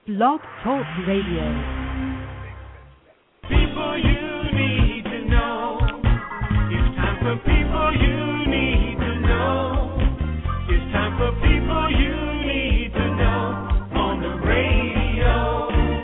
Blog Talk Radio. People you need to know. It's time for people you need to know. It's time for people you need to know on the radio.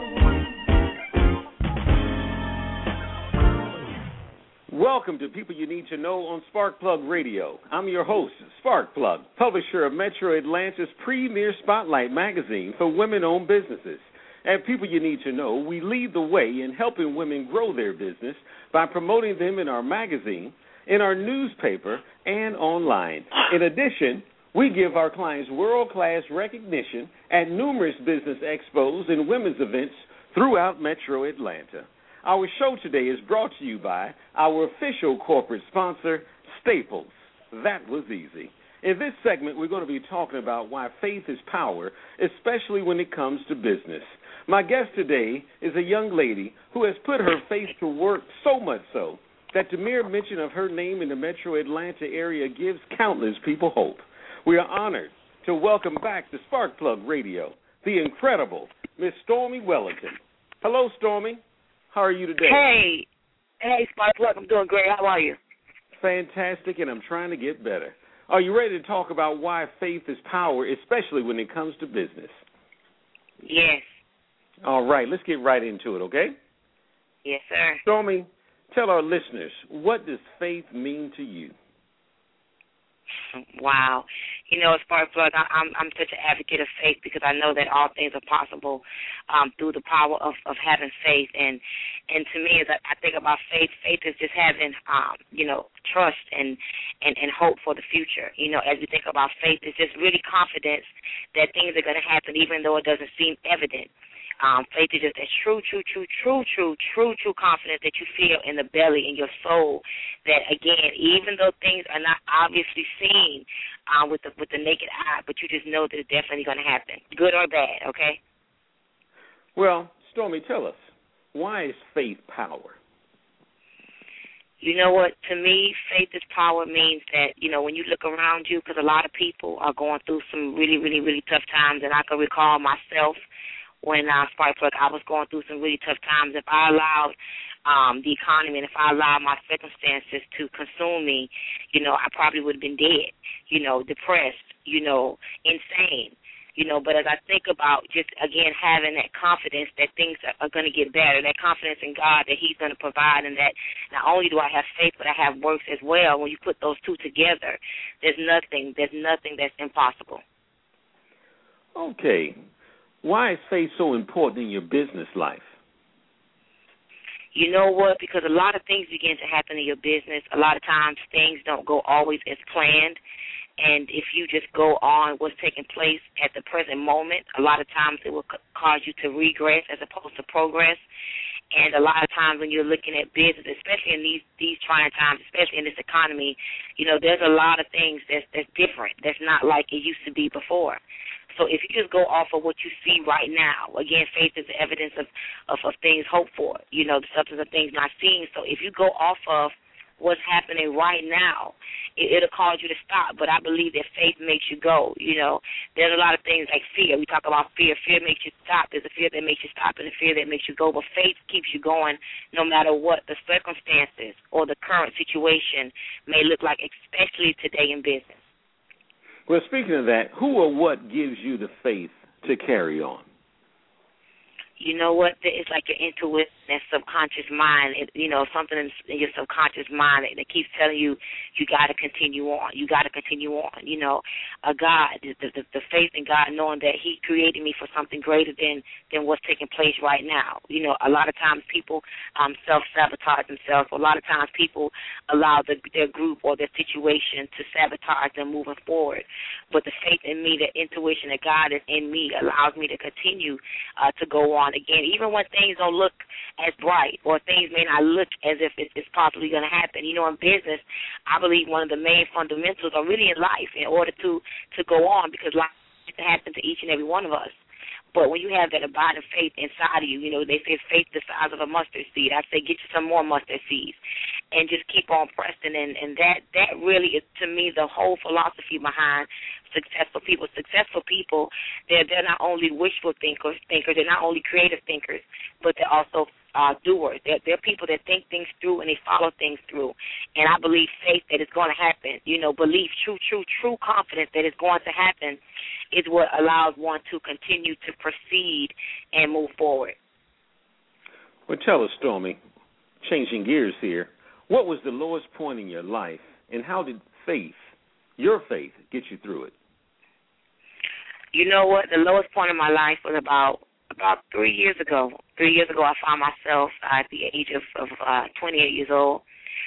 Welcome to People You Need to Know on Sparkplug Radio. I'm your host, Sparkplug, publisher of Metro Atlanta's premier spotlight magazine for women-owned businesses. At People You Need to Know, we lead the way in helping women grow their business by promoting them in our magazine, in our newspaper, and online. In addition, we give our clients world-class recognition at numerous business expos and women's events throughout Metro Atlanta. Our show today is brought to you by our official corporate sponsor, Staples. That was easy. In this segment, we're going to be talking about why faith is power, especially when it comes to business. My guest today is a young lady who has put her faith to work so much so that the mere mention of her name in the Metro Atlanta area gives countless people hope. We are honored to welcome back to Sparkplug Radio the incredible Miss Stormy Wellington. Hello, Stormy. How are you today? Hey, Sparkplug. I'm doing great. How are you? Fantastic, and I'm trying to get better. Are you ready to talk about why faith is power, especially when it comes to business? Yes. All right, let's get right into it, okay? Yes, sir. Stormy, tell our listeners, what does faith mean to you? Wow. You know, Sparkplug, I'm such an advocate of faith because I know that all things are possible through the power of having faith. And to me, as I think about faith, faith is just having, trust and hope for the future. You know, as we think about faith, it's just really confidence that things are going to happen even though it doesn't seem evident. Faith is just that true confidence that you feel in the belly, in your soul, that, again, even though things are not obviously seen with the naked eye, but you just know that it's definitely going to happen, good or bad, okay? Well, Stormy, tell us, why is faith power? You know what? To me, faith is power means that, you know, when you look around you, because a lot of people are going through some really, really, really tough times, and I can recall myself when Sparkplug, I was going through some really tough times. If I allowed the economy and if I allowed my circumstances to consume me, you know, I probably would have been dead, you know, depressed, you know, insane, you know. But as I think about just, again, having that confidence that things are going to get better, that confidence in God that he's going to provide, and that not only do I have faith, but I have works as well. When you put those two together, there's nothing that's impossible. Okay. Why is faith so important in your business life? You know what? Because a lot of things begin to happen in your business. A lot of times things don't go always as planned. And if you just go on what's taking place at the present moment, a lot of times it will cause you to regress as opposed to progress. And a lot of times when you're looking at business, especially in these trying times, especially in this economy, you know, there's a lot of things that's different. That's not like it used to be before. So if you just go off of what you see right now, again, faith is the evidence of things hoped for, you know, the substance of things not seen. So if you go off of what's happening right now, it'll cause you to stop. But I believe that faith makes you go, you know. There's a lot of things like fear. We talk about fear. Fear makes you stop. There's a fear that makes you stop and a fear that makes you go. But faith keeps you going no matter what the circumstances or the current situation may look like, especially today in business. Well, speaking of that, who or what gives you the faith to carry on? You know what? It's like your intuition, that subconscious mind, something in your subconscious mind that keeps telling you, you got to continue on. You got to continue on. You know, God, the faith in God, knowing that he created me for something greater than what's taking place right now. You know, a lot of times people self-sabotage themselves. A lot of times people allow their group or their situation to sabotage them moving forward. But the faith in me, the intuition that God is in me allows me to continue to go on. Again, even when things don't look as bright or things may not look as if it's possibly going to happen. You know, in business, I believe one of the main fundamentals are really in life in order to go on, because life has to happen to each and every one of us. But when you have that abiding faith inside of you, you know, they say faith the size of a mustard seed. I say get you some more mustard seeds. and just keep on pressing. And that really is, to me, the whole philosophy behind successful people. Successful people, they're not only wishful thinkers, they're not only creative thinkers, but they're also doers. They're people that think things through and they follow things through. And I believe faith that it's going to happen. Belief, true confidence that it's going to happen is what allows one to continue to proceed and move forward. Well, tell us, Stormy, changing gears here, what was the lowest point in your life, and how did your faith, get you through it? You know what? The lowest point in my life was about 3 years ago. 3 years ago, I found myself at the age of 28 years old,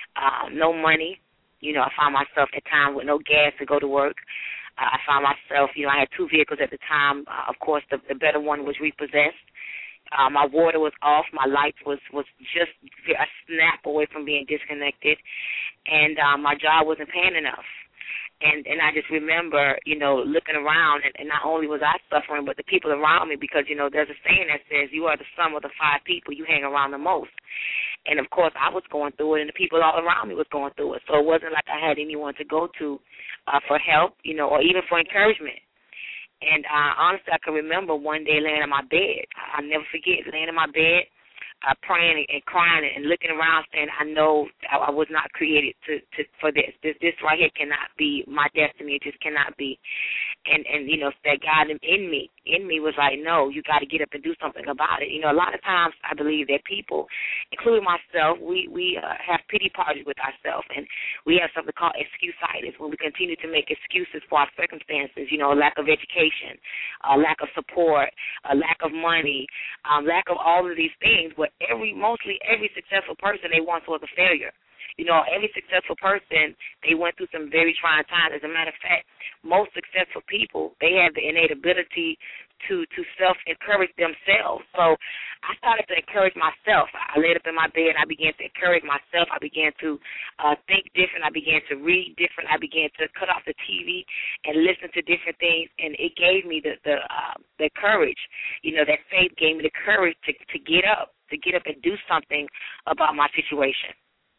no money. I found myself at times with no gas to go to work. I found myself, I had 2 vehicles at the time. Of course, the better one was repossessed. My water was off. My lights was just a snap away from being disconnected. And my job wasn't paying enough. And I just remember, looking around, and not only was I suffering, but the people around me, because, there's a saying that says you are the sum of the 5 people you hang around the most. And, of course, I was going through it, and the people all around me was going through it. So it wasn't like I had anyone to go to for help, or even for encouragement. And honestly, I can remember one day laying in my bed. I'll never forget laying in my bed, praying and crying and looking around, saying, I know I was not created for this. This right here cannot be my destiny. It just cannot be. And that God in me was like, no, you got to get up and do something about it. A lot of times I believe that people, including myself, we have pity parties with ourselves, and we have something called excuse-itis, when we continue to make excuses for our circumstances, lack of education, lack of support, lack of money, lack of all of these things. But mostly every successful person, they once was a failure. Every successful person, they went through some very trying times. As a matter of fact, most successful people, they have the innate ability to self-encourage themselves. So I started to encourage myself. I laid up in my bed, and I began to encourage myself. I began to think different. I began to read different. I began to cut off the TV and listen to different things, and it gave me the courage. That faith gave me the courage to get up and do something about my situation.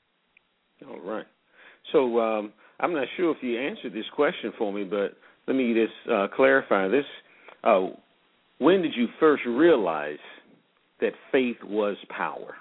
All right. So I'm not sure if you answered this question for me, but let me just clarify this. When did you first realize that faith was power?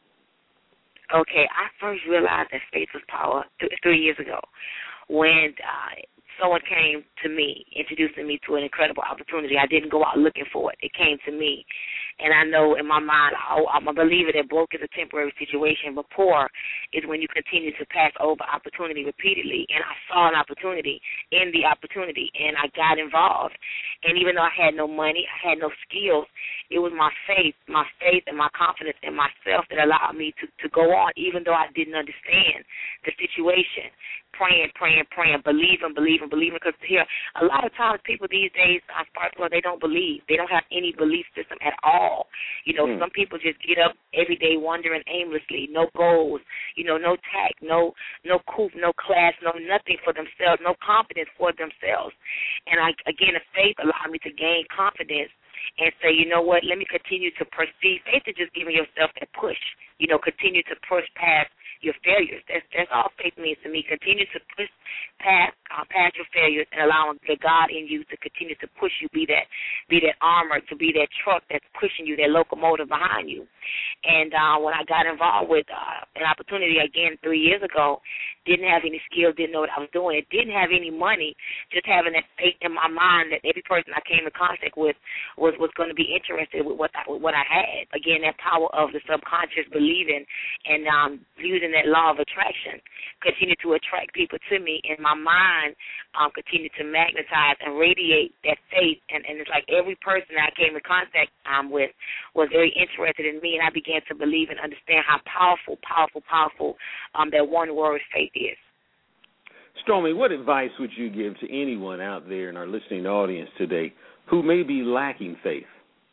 Okay, I first realized that faith was power 3 years ago when someone came to me, introducing me to an incredible opportunity. I didn't go out looking for it. It came to me. And I know in my mind, I'm a believer that broke is a temporary situation, but poor is when you continue to pass over opportunity repeatedly. And I saw an opportunity in the opportunity, and I got involved. And even though I had no money, I had no skills, it was my faith and my confidence in myself that allowed me to go on, even though I didn't understand the situation. Praying, believing, because here, a lot of times people these days, they don't believe. They don't have any belief system at all. Some people just get up every day wandering aimlessly, no goals, no tact, no coop, no class, no nothing for themselves, no confidence for themselves. And again, the faith allowed me to gain confidence and say, you know what, let me continue to proceed. Faith is just giving yourself that push, continue to push past your failures. That's all faith means to me. Continue to push past your failures and allowing the God in you to continue to push you, be that armor, to be that truck that's pushing you, that locomotive behind you. And when I got involved with an opportunity again 3 years ago, didn't have any skills, didn't know what I was doing, it didn't have any money, just having that faith in my mind that every person I came in contact with was going to be interested with what I had. Again, that power of the subconscious believing and using that law of attraction continue to attract people to me, and my mind continue to magnetize and radiate that faith. And it's like every person that I came in contact with was very interested in me, and I began to believe and understand how powerful that one word faith is. Stormy, what advice would you give to anyone out there in our listening audience today who may be lacking faith?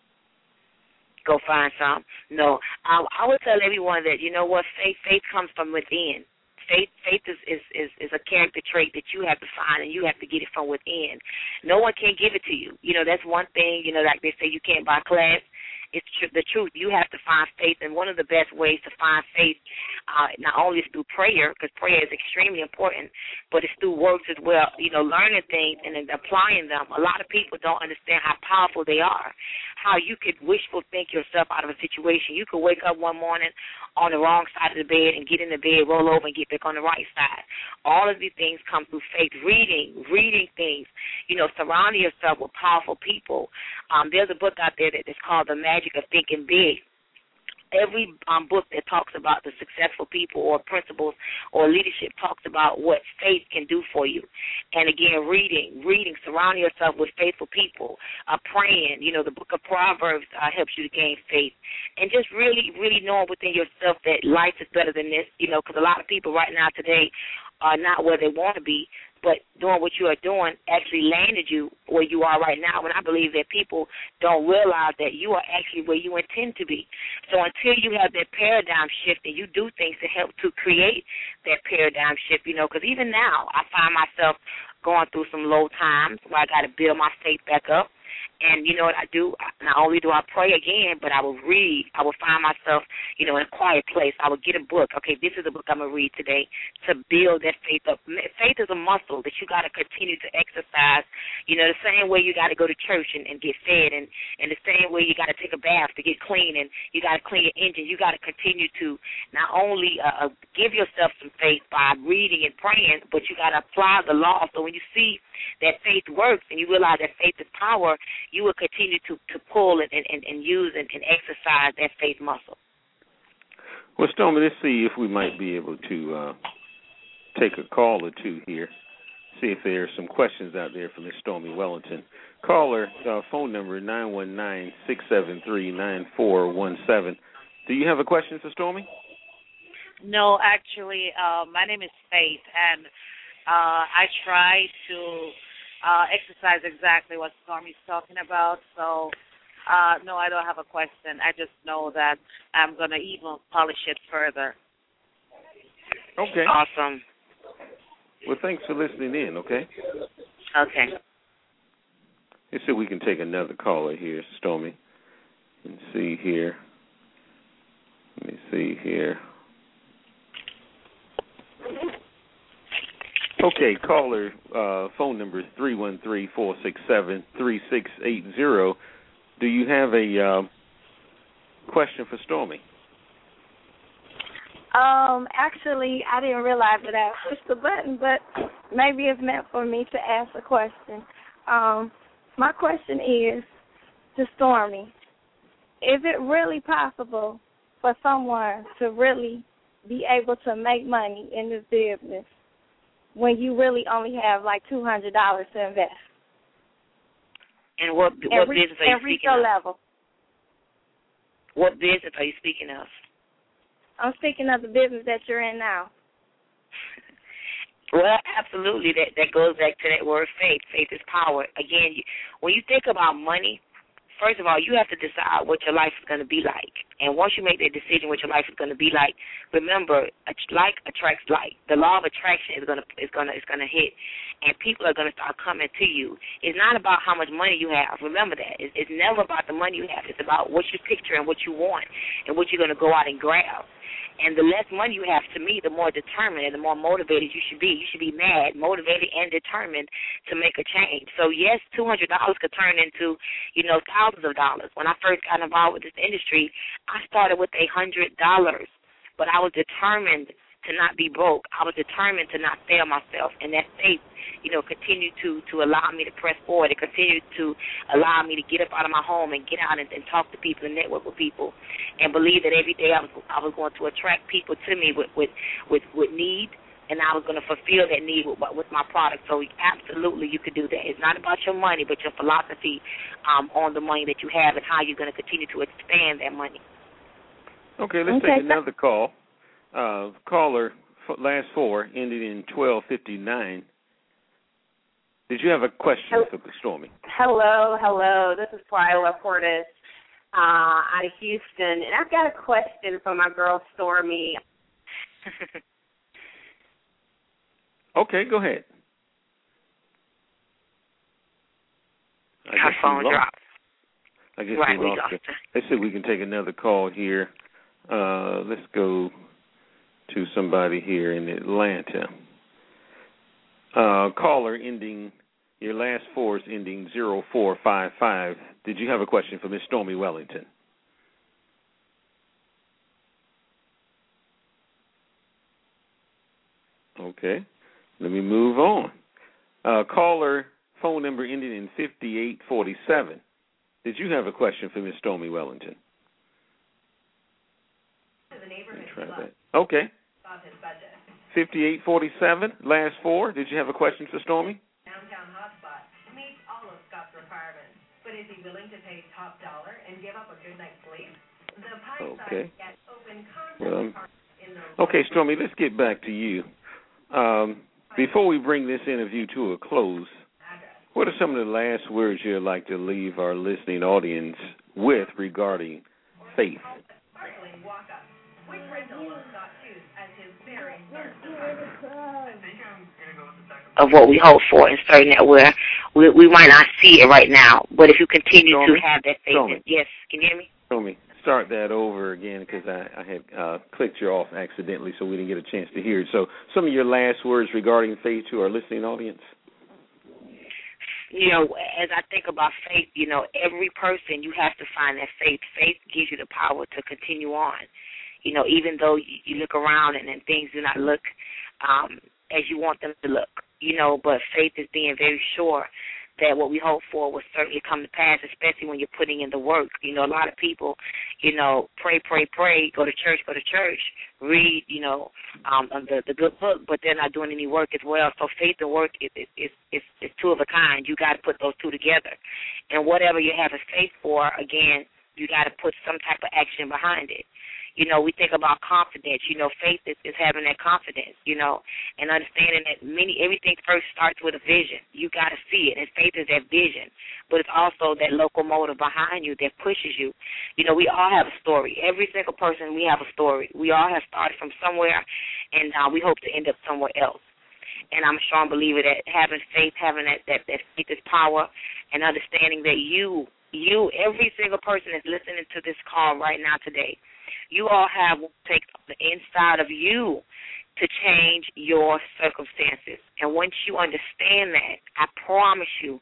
Go find some. No, I would tell everyone that, faith comes from within. Faith is a character trait that you have to find, and you have to get it from within. No one can give it to you. That's one thing, like they say, you can't buy class. it's the truth. You have to find faith, and one of the best ways to find faith not only is through prayer, because prayer is extremely important, but it's through works as well. Learning things and then applying them. A lot of people don't understand how powerful they are, how you could wishful think yourself out of a situation. You could wake up one morning on the wrong side of the bed and get in the bed, roll over, and get back on the right side. All of these things come through faith. Reading things, surrounding yourself with powerful people. There's a book out there that's called The Magic of Thinking Big. Every book that talks about the successful people or principles or leadership talks about what faith can do for you. And again, reading, surrounding yourself with faithful people, praying. The book of Proverbs helps you to gain faith. And just really, really knowing within yourself that life is better than this, because a lot of people right now today are not where they want to be, but doing what you are doing actually landed you where you are right now. And I believe that people don't realize that you are actually where you intend to be. So until you have that paradigm shift and you do things to help to create that paradigm shift, because even now I find myself going through some low times where I got to build my faith back up. And you know what I do? Not only do I pray again, but I will read. I will find myself, in a quiet place. I will get a book. Okay, this is a book I'm going to read today to build that faith up. Faith is a muscle that you got to continue to exercise. The same way you got to go to church and get fed, and the same way you got to take a bath to get clean, and you got to clean your engine. You got to continue to not only give yourself some faith by reading and praying, but you got to apply the law. So when you see that faith works and you realize that faith is power, you will continue to pull and use and exercise that faith muscle. Well, Stormy, let's see if we might be able to take a call or two here, see if there are some questions out there for Miss Stormy Wellington. Caller, phone number 919-673-9417. Do you have a question for Stormy? No, actually, my name is Faith, and I try to exercise exactly what Stormy's talking about. So, no, I don't have a question. I just know that I'm going to even polish it further. Okay. Awesome. Well, thanks for listening in, okay? Okay. Let's see if we can take another caller here, Stormy. Let's see here. Let me see here. Okay, caller, phone number is 313-467-3680. Do you have a question for Stormy? Actually, I didn't realize that I pushed the button, but maybe it's meant for me to ask a question. My question is to Stormy. Is it really possible for someone to really be able to make money in this business when you really only have like $200 to invest? And what business are you speaking of? Level. What business are you speaking of? I'm speaking of the business that you're in now. Well, absolutely. That goes back to that word faith. Faith is power. Again, when you think about money, first of all, you have to decide what your life is going to be like. And once you make that decision what your life is going to be like, remember, like attracts like. The law of attraction is going to hit, and people are going to start coming to you. It's not about how much money you have. Remember that. It's never about the money you have. It's about what you picture and what you want and what you're going to go out and grab. And the less money you have, to me, the more determined and the more motivated you should be. You should be mad, motivated, and determined to make a change. So, yes, $200 could turn into, thousands of dollars. When I first got involved with this industry, I started with $100, but I was determined to not be broke. I was determined to not fail myself, and that faith, continued to allow me to press forward. It continued to allow me to get up out of my home and get out and talk to people and network with people, and believe that every day I was going to attract people to me with need, and I was going to fulfill that need with my product. So absolutely, you could do that. It's not about your money, but your philosophy on the money that you have and how you're going to continue to expand that money. Okay, let's take another call. Caller, last four, ending in 1259. Did you have a question for Stormy? Hello. This is Twyla Portis out of Houston, and I've got a question for my girl Stormy. Okay, go ahead. Her phone dropped. I guess right, we lost her. Let's see if we can take another call here. Let's go to somebody here in Atlanta. Caller ending, your last four is ending 0455. Did you have a question for Miss Stormy Wellington? Okay, let me move on. Caller, phone number ending in 5847. Did you have a question for Miss Stormy Wellington? Try that. Okay. 5847, last four. Did you have a question for Stormy? Downtown hotspot meets all of Scott's requirements, but is he willing to pay top dollar and give up a good night's sleep? The Pine Side gets open concept in the okay, Stormy, let's get back to you. Before we bring this interview to a close, what are some of the last words you'd like to leave our listening audience with regarding faith? sparkling walk-up. Which rental will Scott choose as his very first of what we hope for and certain that we might not see it right now, but if you continue to have that faith, yes, can you hear me? Stormy, start that over again because I had clicked you off accidentally, so we didn't get a chance to hear it. So some of your last words regarding faith to our listening audience. You know, as I think about faith, you know, every person, you have to find that faith. Faith gives you the power to continue on. You know, even though you look around and things do not look as you want them to look, you know, but faith is being very sure that what we hope for will certainly come to pass, especially when you're putting in the work. You know, a lot of people, you know, pray, go to church, read, you know, the good book, but they're not doing any work as well. So faith and work is two of a kind. You got to put those two together. And whatever you have a faith for, again, you got to put some type of action behind it. You know, we think about confidence. You know, faith is having that confidence, you know, and understanding that everything first starts with a vision. You got to see it, and faith is that vision. But it's also that locomotive behind you that pushes you. You know, we all have a story. Every single person, we have a story. We all have started from somewhere, and we hope to end up somewhere else. And I'm a strong believer that having faith, having that faith is power, and understanding that you, every single person that's listening to this call right now today, you all have what it takes on the inside of you to change your circumstances. And once you understand that, I promise you,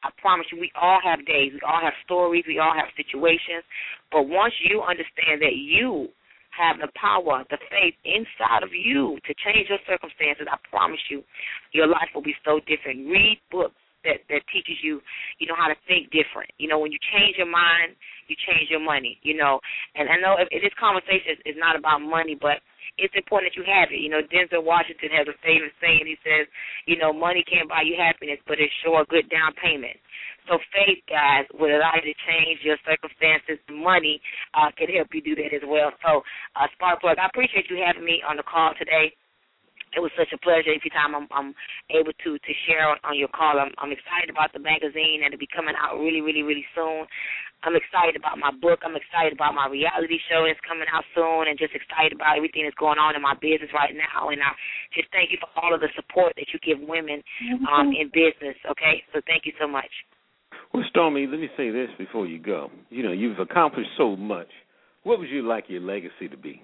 we all have days, we all have stories, we all have situations. But once you understand that you have the power, the faith inside of you to change your circumstances, I promise you, your life will be so different. Read books that teaches you, you know, how to think different. You know, when you change your mind, you change your money, you know. And I know this conversation is not about money, but it's important that you have it. You know, Denzel Washington has a famous saying. He says, you know, money can't buy you happiness, but it's sure a good down payment. So faith, guys, will allow you to change your circumstances. Money can help you do that as well. So, Spark Plug, I appreciate you having me on the call today. It was such a pleasure every time I'm able to share on your call. I'm excited about the magazine and it'll be coming out really, really, really soon. I'm excited about my book. I'm excited about my reality show that's coming out soon, and just excited about everything that's going on in my business right now. And I just thank you for all of the support that you give women in business, okay? So thank you so much. Well, Stormy, let me say this before you go. You know, you've accomplished so much. What would you like your legacy to be?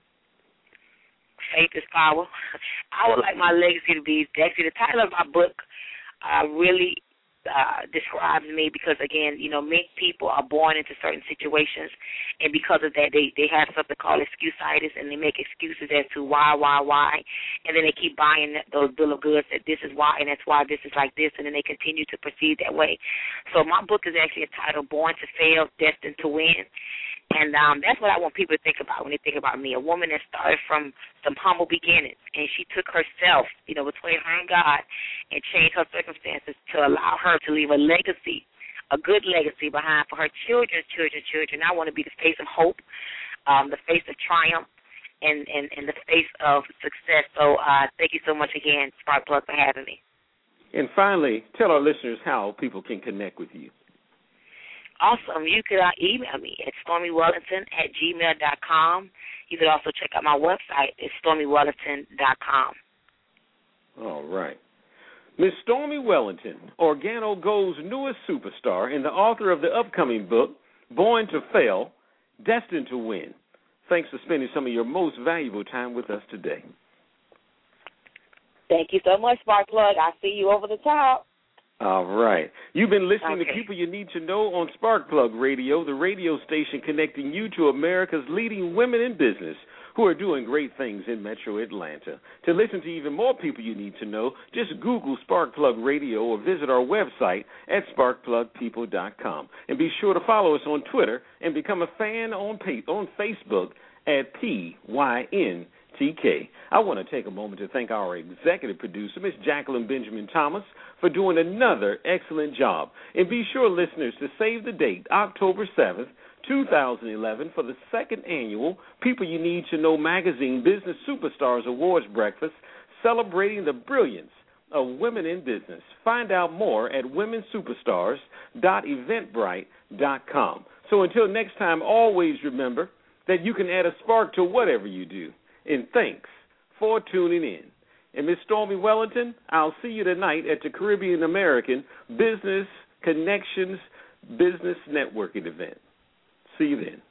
Faith is power. I would like my legacy to be, actually, the title of my book really describes me because, again, you know, many people are born into certain situations, and because of that, they have something called excusitis, and they make excuses as to why, and then they keep buying those bill of goods that this is why, and that's why this is like this, and then they continue to proceed that way. So my book is actually entitled Born to Fail, Destined to Win. And that's what I want people to think about when they think about me, a woman that started from some humble beginnings, and she took herself, you know, between her and God, and changed her circumstances to allow her to leave a legacy, a good legacy behind for her children's children. I want to be the face of hope, the face of triumph, and the face of success. So thank you so much again, Spark Plug, for having me. And finally, tell our listeners how people can connect with you. Awesome. You could email me at stormywellington@gmail.com. You could also check out my website. It's stormywellington.com. All right. Miss Stormy Wellington, Organo Gold's newest superstar and the author of the upcoming book, born to fail, destined to win. Thanks for spending some of your most valuable time with us today. Thank you so much, Spark Plug. I see you over the top. All right. You've been listening to People You Need to Know on Spark Plug Radio, the radio station connecting you to America's leading women in business who are doing great things in Metro Atlanta. To listen to even more People You Need to Know, just Google Spark Plug Radio or visit our website at sparkplugpeople.com. And be sure to follow us on Twitter and become a fan on Facebook at PYNTK. I want to take a moment to thank our executive producer, Ms. Jacqueline Benjamin Thomas, for doing another excellent job. And be sure, listeners, to save the date, October 7th, 2011, for the second annual People You Need to Know magazine Business Superstars Awards Breakfast, celebrating the brilliance of women in business. Find out more at womensuperstars.eventbrite.com. So until next time, always remember that you can add a spark to whatever you do. And thanks for tuning in. And Miss Stormy Wellington, I'll see you tonight at the Caribbean American Business Connections Business Networking event. See you then.